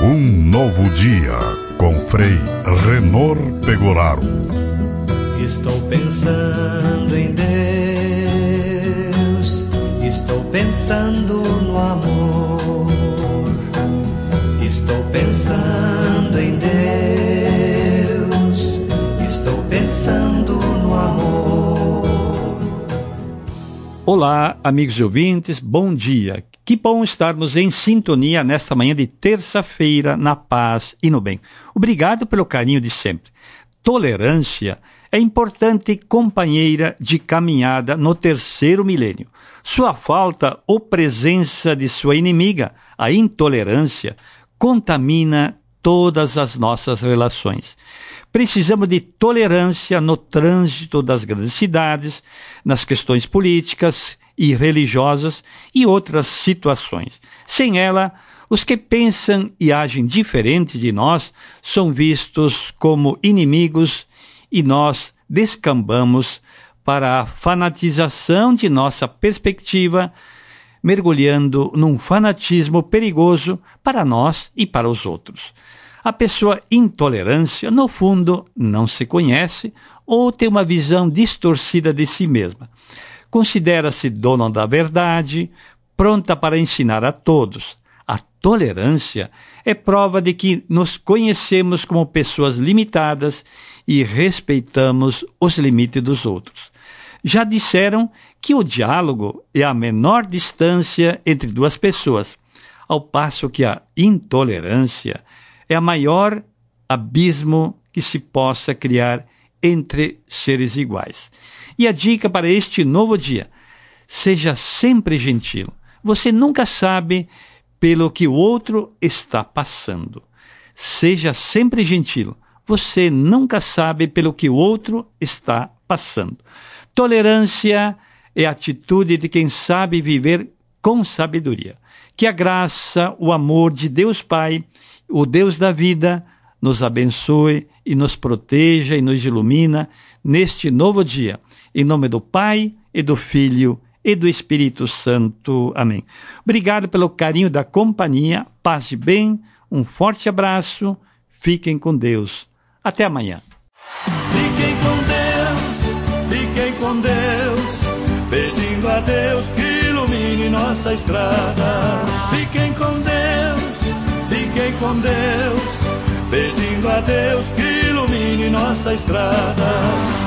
Um novo dia com Frei Renor Pegoraro. Estou pensando em Deus, estou pensando no amor, estou pensando em Deus, estou pensando no amor. Olá, amigos e ouvintes, bom dia. Que bom estarmos em sintonia nesta manhã de terça-feira, na paz e no bem. Obrigado pelo carinho de sempre. Tolerância é importante companheira de caminhada no terceiro milênio. Sua falta ou presença de sua inimiga, a intolerância, contamina todas as nossas relações. Precisamos de tolerância no trânsito das grandes cidades, nas questões políticas e religiosas e outras situações. Sem ela, os que pensam e agem diferente de nós são vistos como inimigos e nós descambamos para a fanatização de nossa perspectiva, mergulhando num fanatismo perigoso para nós e para os outros. A pessoa intolerância, no fundo, não se conhece ou tem uma visão distorcida de si mesma. Considera-se dona da verdade, pronta para ensinar a todos. A tolerância é prova de que nos conhecemos como pessoas limitadas e respeitamos os limites dos outros. Já disseram que o diálogo é a menor distância entre duas pessoas, ao passo que a intolerância é o maior abismo que se possa criar entre seres iguais. E a dica para este novo dia: seja sempre gentil. Você nunca sabe pelo que o outro está passando. Seja sempre gentil. Você nunca sabe pelo que o outro está passando. Tolerância é a atitude de quem sabe viver com sabedoria. Que a graça, o amor de Deus Pai, o Deus da vida, nos abençoe e nos proteja e nos ilumina neste novo dia. Em nome do Pai, e do Filho, e do Espírito Santo. Amém. Obrigado pelo carinho da companhia, paz e bem, um forte abraço, fiquem com Deus. Até amanhã. Fiquem com Deus, pedindo a Deus que ilumine nossa estrada. Fiquem com Deus, pedindo a Deus que ilumine nossa estrada.